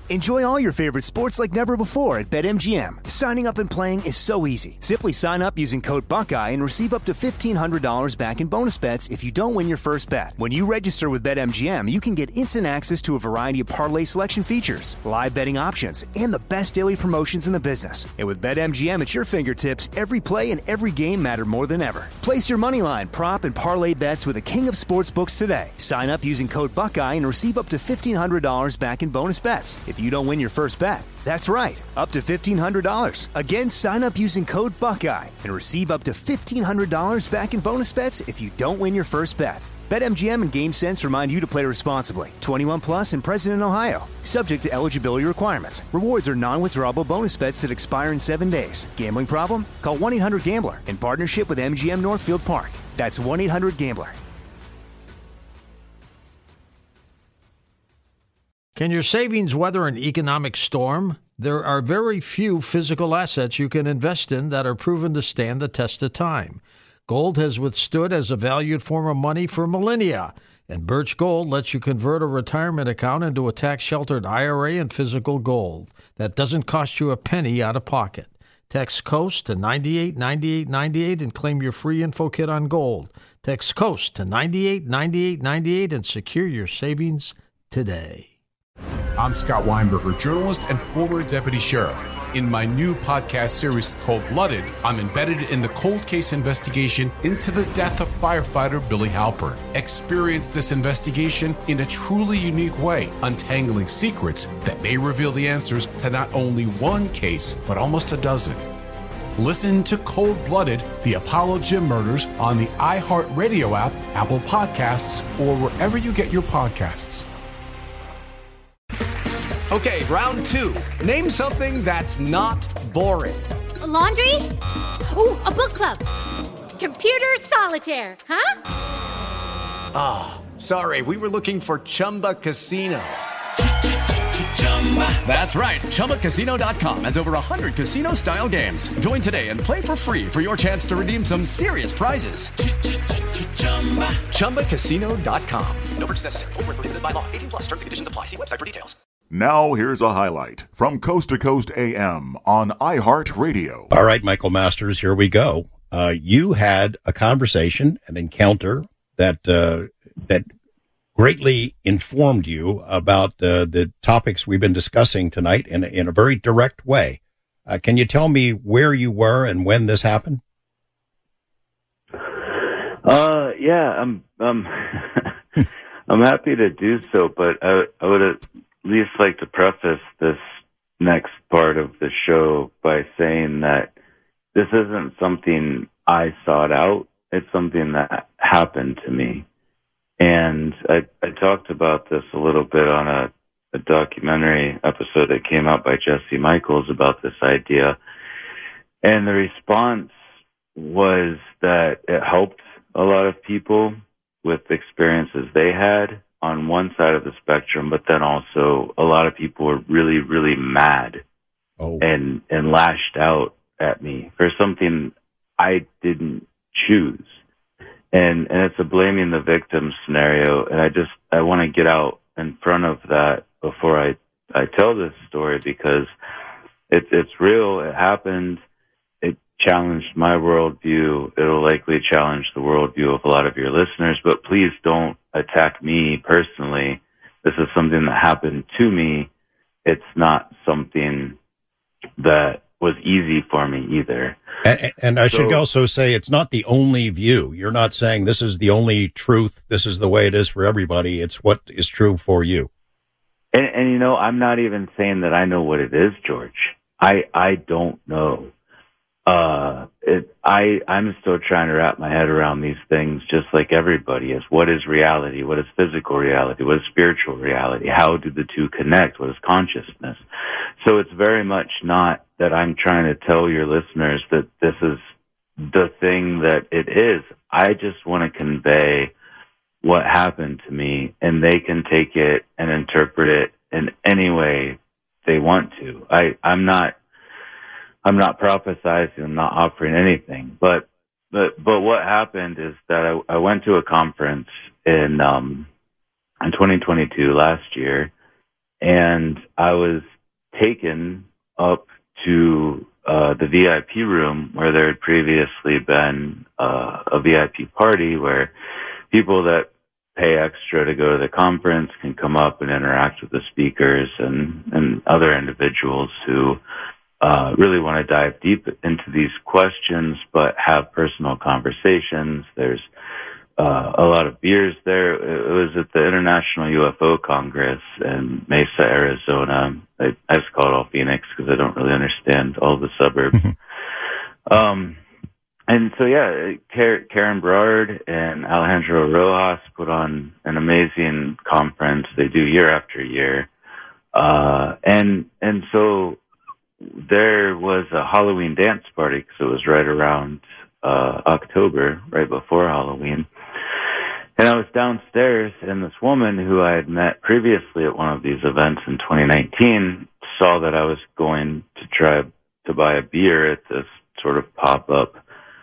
Enjoy all your favorite sports like never before at BetMGM. Signing up and playing is so easy. Simply sign up using code Buckeye and receive up to $1,500 back in bonus bets if you don't win your first bet. When you register with BetMGM, you can get instant access to a variety of parlay selection features, live betting options, and the best daily promotions in the business. And with BetMGM at your fingertips, every play and every game matter more than ever. Place your moneyline, prop, and parlay bets with the king of sportsbooks today. Sign up using code Buckeye and receive up to $1,500 back in bonus bets if you don't win your first bet. That's right, up to $1,500. Again, sign up using code Buckeye and receive up to $1,500 back in bonus bets if you don't win your first bet. BetMGM and GameSense remind you to play responsibly. 21 plus and present in Ohio. Subject to eligibility requirements. Rewards are non-withdrawable bonus bets that expire in 7 days. Gambling problem? Call 1-800-GAMBLER in partnership with MGM Northfield Park. That's 1-800-GAMBLER. Can your savings weather an economic storm? There are very few physical assets you can invest in that are proven to stand the test of time. Gold has withstood as a valued form of money for millennia, and Birch Gold lets you convert a retirement account into a tax-sheltered IRA and physical gold that doesn't cost you a penny out of pocket. Text COAST to 989898 and claim your free info kit on gold. Text COAST to 989898 and secure your savings today. I'm Scott Weinberger, journalist and former deputy sheriff. In my new podcast series, Cold-Blooded, I'm embedded in the cold case investigation into the death of firefighter Billy Halpern. Experience this investigation in a truly unique way, untangling secrets that may reveal the answers to not only one case, but almost a dozen. Listen to Cold-Blooded, The Apollo Gym Murders on the iHeartRadio app, Apple Podcasts, or wherever you get your podcasts. Okay, round two. Name something that's not boring. A laundry? Ooh, a book club. Computer solitaire, huh? Ah, oh, sorry, we were looking for Chumba Casino. That's right, ChumbaCasino.com has over 100 casino-style games. Join today and play for free for your chance to redeem some serious prizes. ChumbaCasino.com. No purchase necessary. Void where prohibited by law. 18 plus terms and conditions apply. See website for details. Now here's a highlight from Coast to Coast AM on iHeartRadio. All right, Michael Masters, here we go. You had a conversation, an encounter that greatly informed you about the topics we've been discussing tonight in a very direct way. Can you tell me where you were and when this happened? Yeah, I'm I'm happy to do so, but I would at least like to preface this next part of the show by saying that this isn't something I sought out. It's something that happened to me. And I talked about this a little bit on a documentary episode that came out by Jesse Michaels about this idea. And the response was that it helped a lot of people with experiences they had on one side of the spectrum, but then also a lot of people were really, really mad and lashed out at me for something I didn't choose. And it's a blaming the victim scenario. And I want to get out in front of that before I tell this story, because it's real. It happened. It challenged my worldview. It'll likely challenge the worldview of a lot of your listeners, but please don't attack me personally. This is something that happened to me. It's not something that was easy for me either. And I should also say it's not the only view. You're not saying this is the only truth. This is the way it is for everybody. It's what is true for you. And you know, I'm not even saying that I know what it is, George. I don't know. I'm still trying to wrap my head around these things, just like everybody is. What is reality? What is physical reality? What is spiritual reality? How do the two connect? What is consciousness? So it's very much not that I'm trying to tell your listeners that this is the thing that it is. I just want to convey what happened to me, and they can take it and interpret it in any way they want to. I'm not prophesizing. I'm not offering anything. But what happened is that I went to a conference in 2022 last year, and I was taken up to the VIP room where there had previously been a VIP party where people that pay extra to go to the conference can come up and interact with the speakers and other individuals who really want to dive deep into these questions but have personal conversations. There's a lot of beers there. It was at the International UFO Congress in Mesa, Arizona. I just call it all Phoenix because I don't really understand all the suburbs. And so, yeah, Karen Brard and Alejandro Rojas put on an amazing conference they do year after year. And so there was a Halloween dance party because it was right around October, right before Halloween. And I was downstairs, and this woman who I had met previously at one of these events in 2019 saw that I was going to try to buy a beer at this sort of pop-up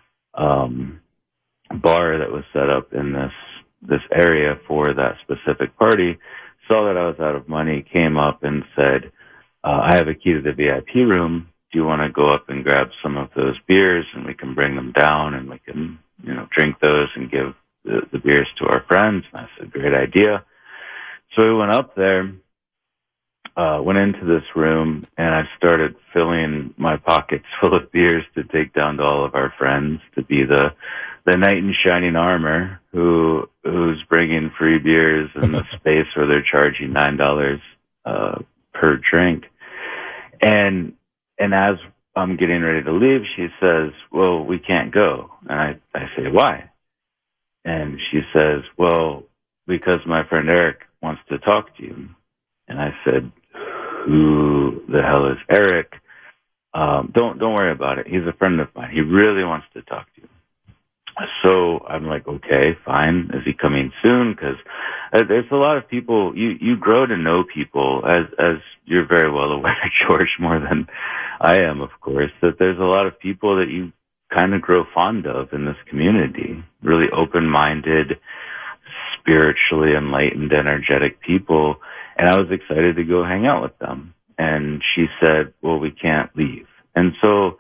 bar that was set up in this area for that specific party, saw that I was out of money, came up and said, I have a key to the VIP room. Do you want to go up and grab some of those beers and we can bring them down and we can, drink those and give the beers to our friends? And I said, great idea. So we went up there, went into this room, and I started filling my pockets full of beers to take down to all of our friends to be the knight in shining armor who's bringing free beers in the space where they're charging $9 per drink. And as I'm getting ready to leave, she says, well, we can't go. And I say, why? And she says, well, because my friend Eric wants to talk to you. And I said, who the hell is Eric? Don't worry about it. He's a friend of mine. He really wants to talk to you. So I'm like, okay, fine. Is he coming soon? Because there's a lot of people, you grow to know people, as you're very well aware, George, more than I am, of course, that there's a lot of people that you kind of grow fond of in this community, really open-minded, spiritually enlightened, energetic people. And I was excited to go hang out with them. And she said, well, we can't leave. And so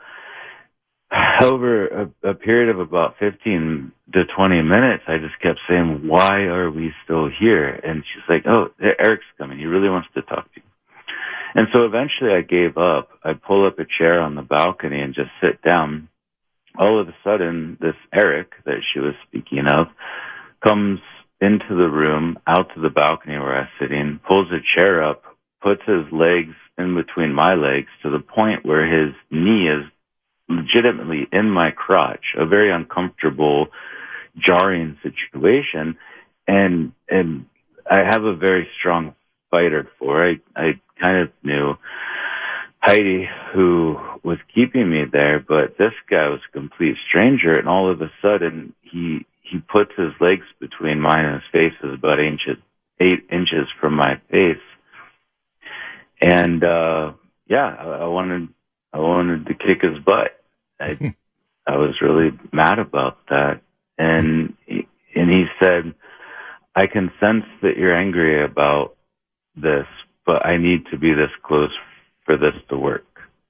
over a period of about 15 to 20 minutes, I just kept saying, why are we still here? And she's like, oh, Eric's coming. He really wants to talk to you. And so eventually I gave up. I pull up a chair on the balcony and just sit down. All of a sudden, this Eric that she was speaking of comes into the room, out to the balcony where I was sitting, pulls a chair up, puts his legs in between my legs to the point where his knee is legitimately in my crotch, a very uncomfortable, jarring situation. And I have a very strong fighter for it. I kind of knew Heidi, who was keeping me there, but this guy was a complete stranger, and all of a sudden he puts his legs between mine and his face, is about 8 inches from my face. And I wanted to kick his butt. I was really mad about that. And he said, I can sense that you're angry about this, but I need to be this close for this to work.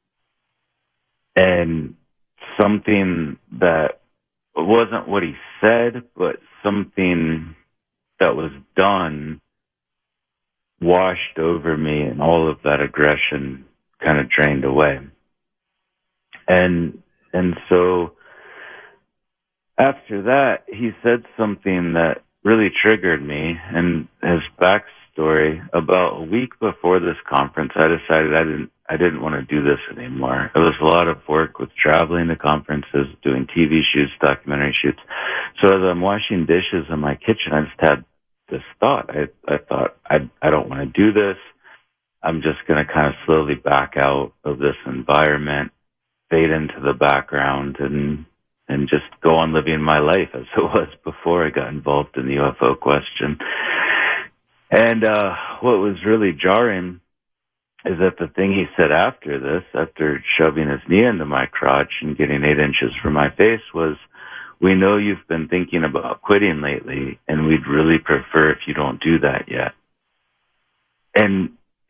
And something that wasn't what he said, but something that was done washed over me, and all of that aggression kind of drained away. And so after that, he said something that really triggered me, and his backstory. About a week before this conference, I decided I didn't want to do this anymore. It was a lot of work with traveling to conferences, doing TV shoots, documentary shoots. So as I'm washing dishes in my kitchen, I just had this thought. I thought, I don't want to do this. I'm just going to kind of slowly back out of this environment, fade into the background, and just go on living my life as it was before I got involved in the UFO question. And what was really jarring is that the thing he said after this, after shoving his knee into my crotch and getting 8 inches from my face, was, we know you've been thinking about quitting lately, and we'd really prefer if you don't do that yet. And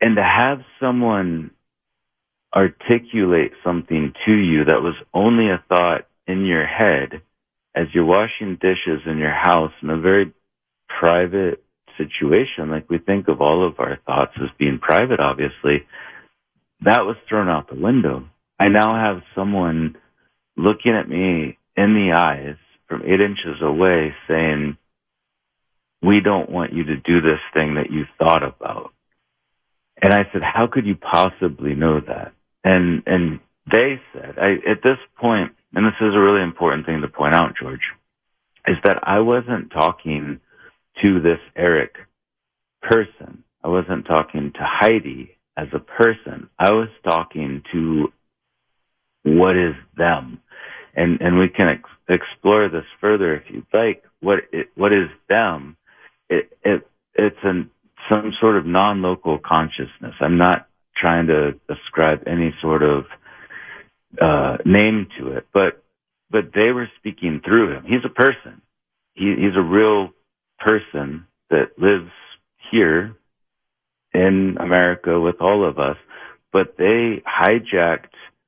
And to have someone articulate something to you that was only a thought in your head as you're washing dishes in your house in a very private situation, like we think of all of our thoughts as being private, obviously, that was thrown out the window. I now have someone looking at me in the eyes from 8 inches away saying, we don't want you to do this thing that you thought about. And I said, how could you possibly know that? And they said, at this point, and this is a really important thing to point out, George, is that I wasn't talking to this Eric person. I wasn't talking to Heidi as a person. I was talking to what is them. And we can explore this further if you'd like. What is them? It's some sort of non-local consciousness. I'm not trying to ascribe any sort of name to it, but they were speaking through him. He's a person. He's a real person that lives here in America with all of us, but they hijacked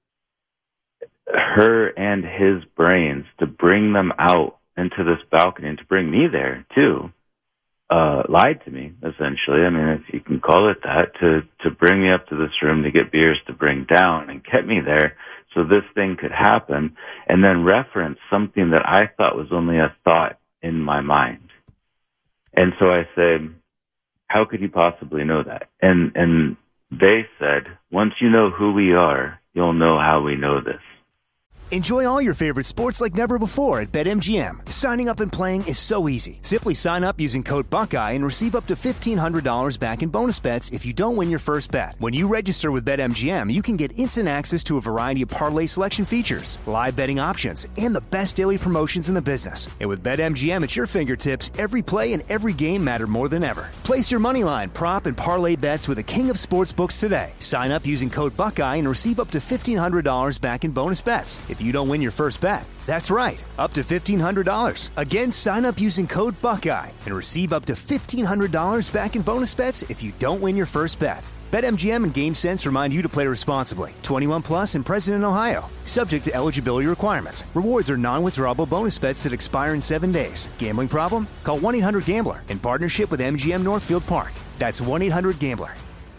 her and his brains to bring them out into this balcony and to bring me there too. Lied to me, essentially. I mean, if you can call it that, to bring me up to this room to get beers to bring down and get me there so this thing could happen, and then reference something that I thought was only a thought in my mind. And so I said, how could you possibly know that? And they said, once you know who we are, you'll know how we know this. Enjoy all your favorite sports like never before at BetMGM. Signing up and playing is so easy. Simply sign up using code Buckeye and receive up to $1,500 back in bonus bets if you don't win your first bet. When you register with BetMGM, you can get instant access to a variety of parlay selection features, live betting options, and the best daily promotions in the business. And with BetMGM at your fingertips, every play and every game matter more than ever. Place your moneyline, prop, and parlay bets with the king of sportsbooks today. Sign up using code Buckeye and receive up to $1,500 back in bonus bets if you don't win your first bet. That's right, up to $1,500. Again, sign up using code Buckeye and receive up to $1,500 back in bonus bets if you don't win your first bet. BetMGM and GameSense remind you to play responsibly. 21 plus and present in Ohio. Subject to eligibility requirements. Rewards are non-withdrawable bonus bets that expire in 7 days. Gambling problem? Call 1-800-GAMBLER in partnership with MGM Northfield Park. That's 1-800-GAMBLER.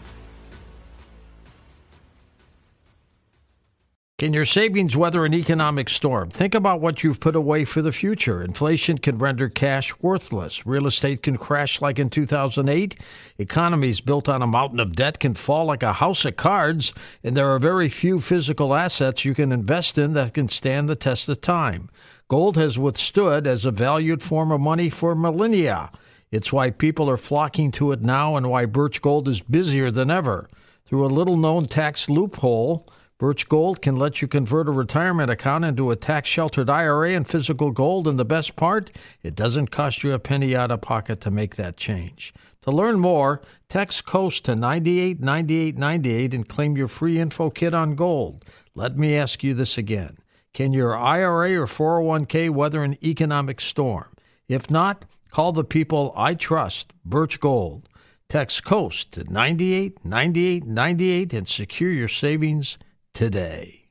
Can your savings weather an economic storm? Think about what you've put away for the future. Inflation can render cash worthless. Real estate can crash like in 2008. Economies built on a mountain of debt can fall like a house of cards. And there are very few physical assets you can invest in that can stand the test of time. Gold has withstood as a valued form of money for millennia. It's why people are flocking to it now and why Birch Gold is busier than ever. Through a little-known tax loophole, Birch Gold can let you convert a retirement account into a tax-sheltered IRA in physical gold, and the best part, it doesn't cost you a penny out of pocket to make that change. To learn more, text COAST to 989898 and claim your free info kit on gold. Let me ask you this again. Can your IRA or 401k weather an economic storm? If not, call the people I trust, Birch Gold. Text COAST to 989898 and secure your savings today.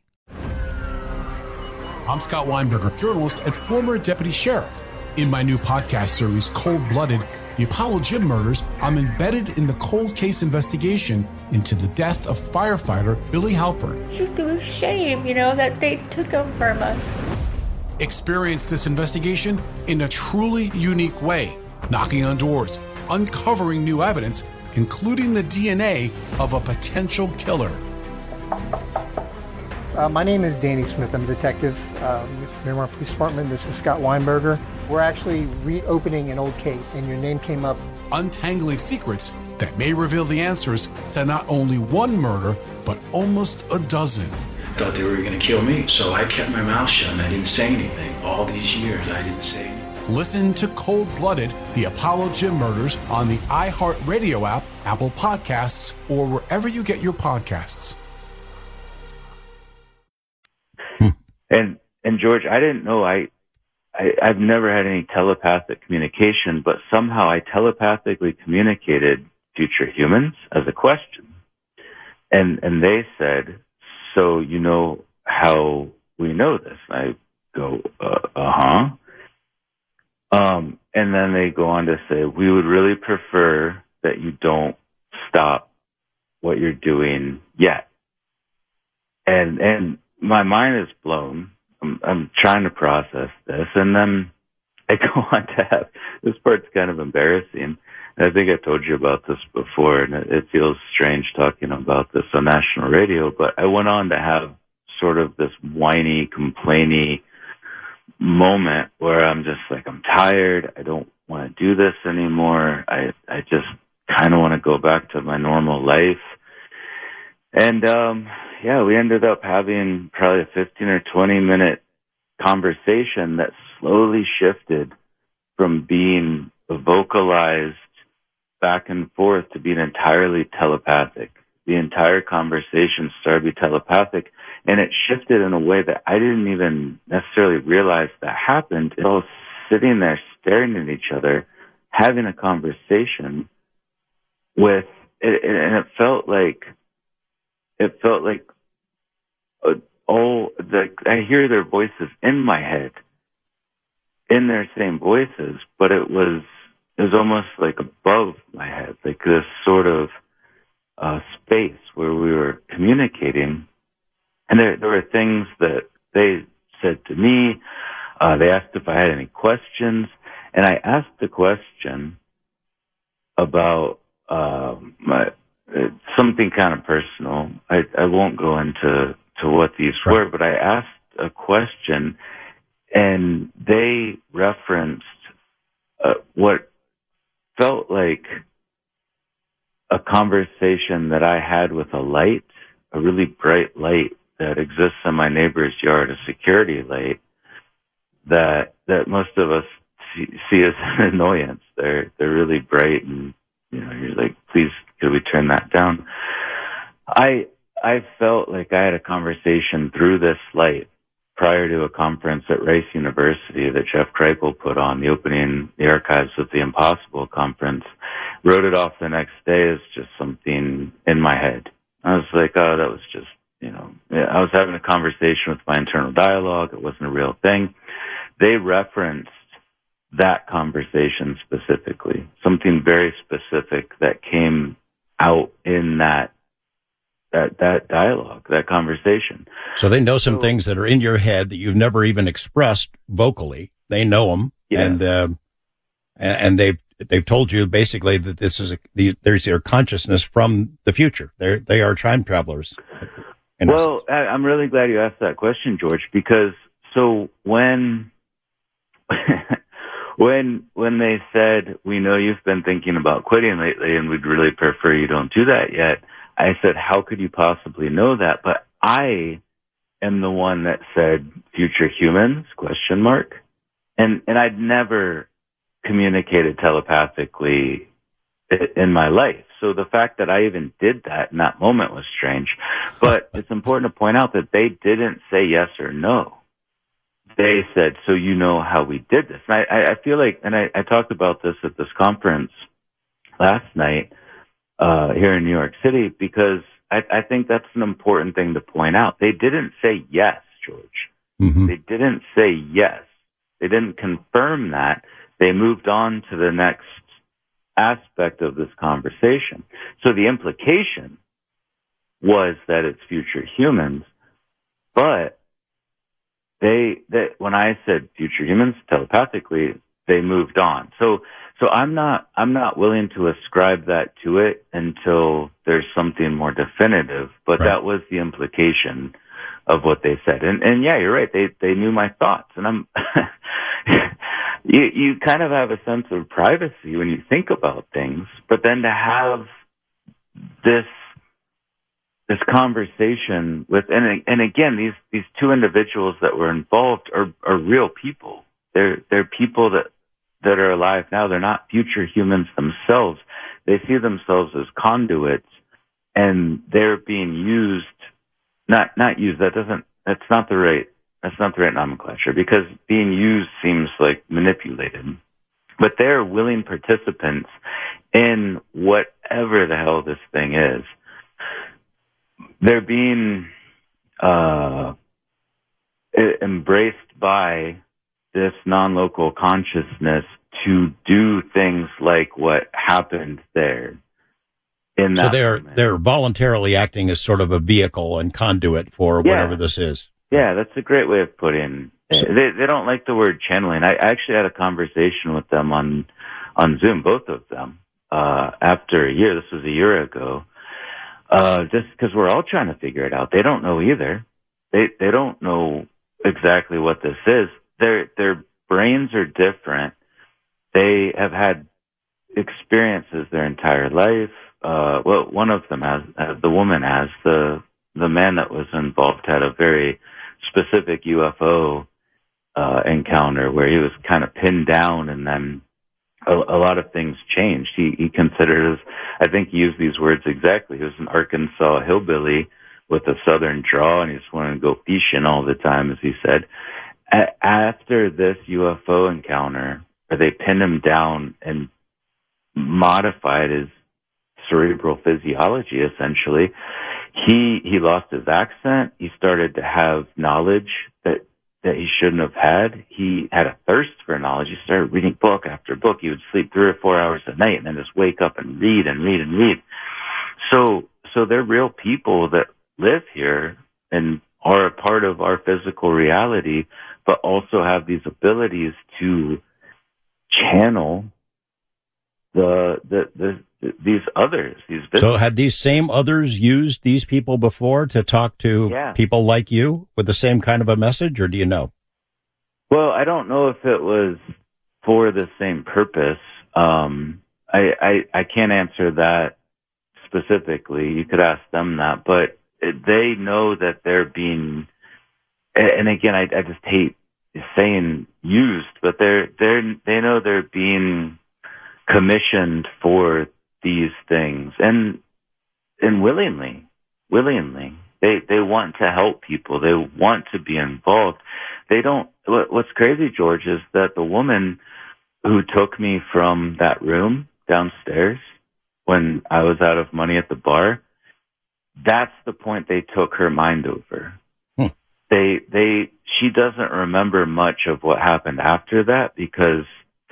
I'm Scott Weinberger, journalist and former deputy sheriff. In my new podcast series, Cold Blooded, The Apollo Gym Murders, I'm embedded in the cold case investigation into the death of firefighter Billy Halpern. It's just a shame, that they took him from us. Experience this investigation in a truly unique way, knocking on doors, uncovering new evidence, including the DNA of a potential killer. My name is Danny Smith. I'm a detective with Miramar Police Department. This is Scott Weinberger. We're actually reopening an old case, and your name came up. Untangling secrets that may reveal the answers to not only one murder, but almost a dozen. I thought they were going to kill me, so I kept my mouth shut and I didn't say anything. All these years, I didn't say anything. Listen to Cold Blooded, The Apollo Gym Murders on the iHeartRadio app, Apple Podcasts, or wherever you get your podcasts. And George, I didn't know I've never had any telepathic communication, but somehow I telepathically communicated future humans as a question. And they said, so you know how we know this? And I go, uh-huh. And then they go on to say, we would really prefer that you don't stop what you're doing yet. And my mind is blown. I'm trying to process this. And then I go on to have, this part's kind of embarrassing. And I think I told you about this before, and it feels strange talking about this on national radio, but I went on to have sort of this whiny, complainy moment where I'm just like, I'm tired. I don't want to do this anymore. I just kind of want to go back to my normal life. And, we ended up having probably a 15 or 20 minute conversation that slowly shifted from being vocalized back and forth to being entirely telepathic. The entire conversation started to be telepathic, and it shifted in a way that I didn't even necessarily realize that happened. It was sitting there staring at each other, having a conversation with, and it felt like I hear their voices in my head, in their same voices, but it was almost like above my head, like this sort of space where we were communicating. And there were things that they said to me. They asked if I had any questions, and I asked the question about something kind of personal. I won't go into what these were, but I asked a question, and they referenced what felt like a conversation that I had with a light, a really bright light that exists in my neighbor's yard, a security light that most of us see as an annoyance. They're really bright, and you're like, please, could we turn that down? I felt like I had a conversation through this light prior to a conference at Rice University that Jeff Kripal put on, the opening the Archives of the Impossible conference. Wrote it off the next day as just something in my head. I was like, oh, that was just, I was having a conversation with my internal dialogue. It wasn't a real thing. They referenced that conversation specifically, something very specific that came out in that dialogue, that conversation. So they know some things that are in your head that you've never even expressed vocally. They know them, yeah. And they've told you basically that there's their consciousness from the future. They are time travelers. Well, I'm really glad you asked that question, George, because so when they said, we know you've been thinking about quitting lately and we'd really prefer you don't do that yet, I said, how could you possibly know that? But I am the one that said future humans, ? And I'd never communicated telepathically in my life. So the fact that I even did that in that moment was strange. But it's important to point out that they didn't say yes or no. They said, so you know how we did this. And I feel like, and I talked about this at this conference last night here in New York City, because I think that's an important thing to point out. They didn't say yes, George. Mm-hmm. They didn't say yes. They didn't confirm that. They moved on to the next aspect of this conversation. So the implication was that it's future humans, but they when I said future humans telepathically, they moved on. So I'm not willing to ascribe that to it until there's something more definitive, but right. That was the implication of what they said. And yeah, you're right. They knew my thoughts, and I'm you kind of have a sense of privacy when you think about things, but then to have this conversation with, and again, these two individuals that were involved are real people. They're people that are alive now. They're not future humans themselves. They see themselves as conduits, and they're being used, not used. That's not the right nomenclature, because being used seems like manipulated. But they're willing participants in whatever the hell this thing is. they're being embraced by this non-local consciousness to do things like what happened there. So they're voluntarily acting as sort of a vehicle and conduit for whatever this is. Yeah, that's a great way of putting it. They don't like the word channeling. I actually had a conversation with them on Zoom, both of them, after a year. This was a year ago. Just because we're all trying to figure it out. They don't know either. They don't know exactly what this is. Their brains are different. They have had experiences their entire life. Well, one of them has, the woman has. The man that was involved had a very specific UFO encounter where he was kind of pinned down, and then a lot of things changed. He considered, I think he used these words exactly. He was an Arkansas hillbilly with a southern drawl, and he just wanted to go fishing all the time, as he said. After this UFO encounter, where they pinned him down and modified his cerebral physiology, essentially, he lost his accent. He started to have knowledge that he shouldn't have had. He had a thirst for knowledge. He started reading book after book. He would sleep 3 or 4 hours a night and then just wake up and read and read and read. So they're real people that live here and are a part of our physical reality, but also have these abilities to channel these others. So had these same others used these people before to talk to people like you with the same kind of a message, or do you know? Well, I don't know if it was for the same purpose. I can't answer that specifically. You could ask them that, but they know that they're being, and again, I just hate saying used, but they know they're being commissioned for these things, and willingly. They want to help people. They want to be involved. They don't. What's crazy, George, is that the woman who took me from that room downstairs when I was out of money at the bar, that's the point they took her mind over. She doesn't remember much of what happened after that, because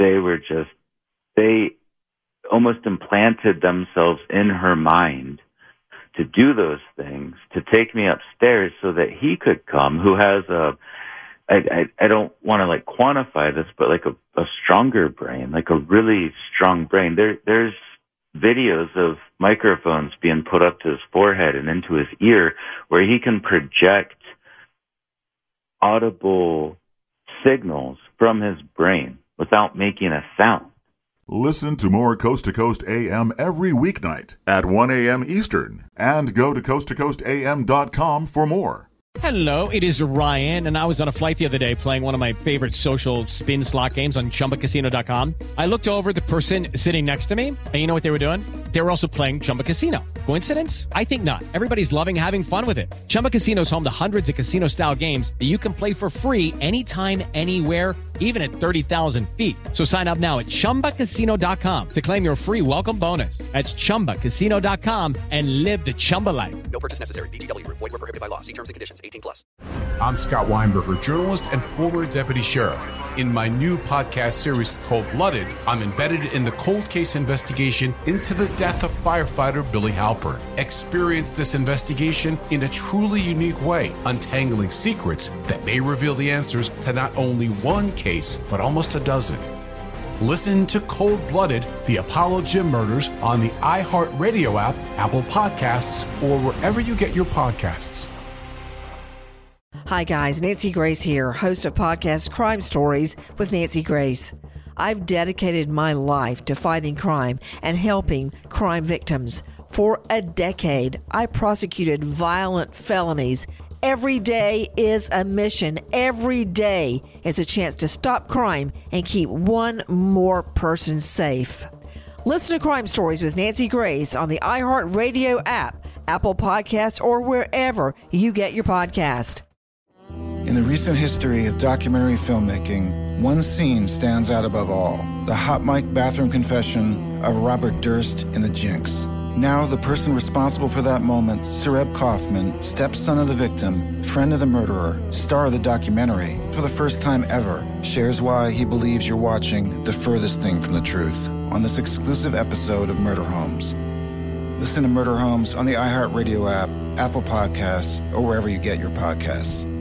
they almost implanted themselves in her mind to do those things, to take me upstairs so that he could come, who has I don't want to like quantify this, but like a stronger brain, like a really strong brain. There's videos of microphones being put up to his forehead and into his ear where he can project audible signals from his brain without making a sound. Listen to more Coast to Coast AM every weeknight at 1 a.m. Eastern, and go to coasttocoastam.com for more. Hello, it is Ryan, and I was on a flight the other day playing one of my favorite social spin slot games on ChumbaCasino.com. I looked over at the person sitting next to me, and you know what they were doing? They were also playing Chumba Casino. Coincidence? I think not. Everybody's loving having fun with it. Chumba Casino is home to hundreds of casino-style games that you can play for free anytime, anywhere, even at 30,000 feet. So sign up now at ChumbaCasino.com to claim your free welcome bonus. That's ChumbaCasino.com and live the Chumba life. No purchase necessary. VGW. Void where prohibited by law. See terms and conditions. 18+. I'm Scott Weinberger, journalist and former deputy sheriff. In my new podcast series, Cold Blooded, I'm embedded in the cold case investigation into the death of firefighter Billy Halpern. Experience this investigation in a truly unique way, untangling secrets that may reveal the answers to not only one case, but almost a dozen. Listen to Cold Blooded, the Apollo Gym Murders on the iHeartRadio app, Apple Podcasts, or wherever you get your podcasts. Hi guys, Nancy Grace here, host of podcast Crime Stories with Nancy Grace. I've dedicated my life to fighting crime and helping crime victims. For a decade, I prosecuted violent felonies. Every day is a mission. Every day is a chance to stop crime and keep one more person safe. Listen to Crime Stories with Nancy Grace on the iHeartRadio app, Apple Podcasts, or wherever you get your podcast. In the recent history of documentary filmmaking, one scene stands out above all: the hot mic bathroom confession of Robert Durst in The Jinx. Now, the person responsible for that moment, Sareb Kaufman, stepson of the victim, friend of the murderer, star of the documentary, for the first time ever, shares why he believes you're watching the furthest thing from the truth on this exclusive episode of Murder Homes. Listen to Murder Homes on the iHeartRadio app, Apple Podcasts, or wherever you get your podcasts.